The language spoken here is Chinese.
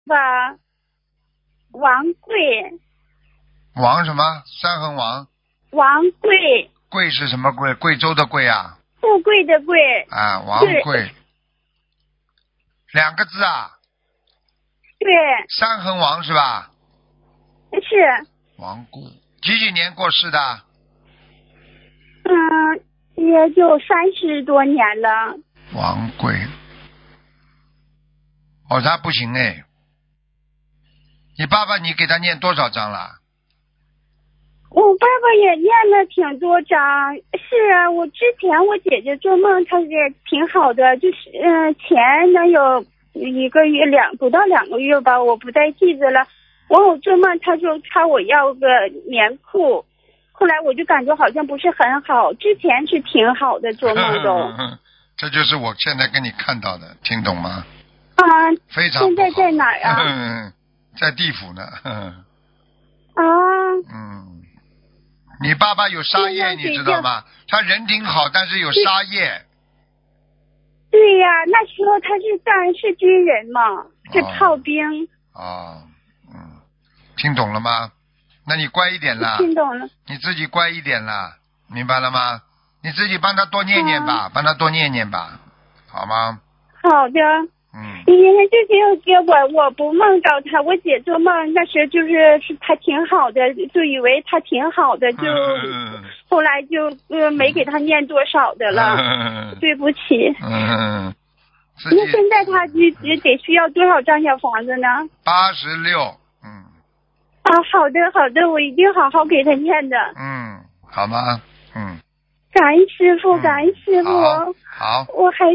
吧，王贵， 王什么？三横王。 王贵， 贵是什么贵？贵州的贵啊。 富贵的贵。 啊，王贵。2个字啊。 对。 三横王是吧？ 是。 王贵，几年过世的？ 也就30多年了。 王贵。哦，他不行哎。你爸爸你给他念多少章了？ 我爸爸也念了挺多章。是啊，我之前我姐姐做梦，她也挺好的，就是前能有1个月不到2个月吧，我不太记得了。我做梦，她说我要个棉裤，后来我就感觉好像不是很好，之前是挺好的做梦都。 这就是我现在跟你看到的，听懂吗？非常现在在哪儿啊？ 在地府呢。你爸爸有杀业，你知道吗？他人挺好，但是有杀业。 对呀，那时候他是军人嘛，是炮兵。 听懂了吗？那你乖一点啦。 听懂了。你自己乖一点啦，明白了吗？你自己帮他多念念吧，帮他多念念吧，好吗？ 好的。因为之前我不梦到他，我姐做梦那时就是他挺好的，就以为他挺好的，就后来就没给他念多少的了，对不起。那现在他得需要多少张小房子呢 ？86。 好的，我一定好好给他念的。 好吗？ 感恩师傅，感恩师傅。 好。 我还